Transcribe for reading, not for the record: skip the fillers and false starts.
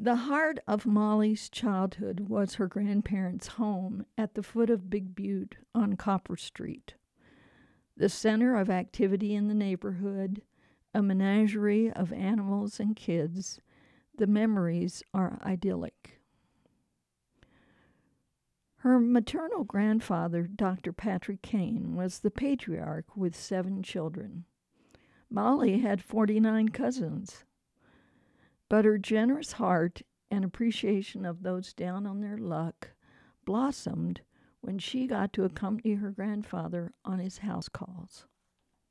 The heart of Molly's childhood was her grandparents' home at the foot of Big Butte on Copper Street, the center of activity in the neighborhood, a menagerie of animals and kids. The memories are idyllic. Her maternal grandfather, Dr. Patrick Kane, was the patriarch with 7 children. Molly had 49 cousins, but her generous heart and appreciation of those down on their luck blossomed when she got to accompany her grandfather on his house calls.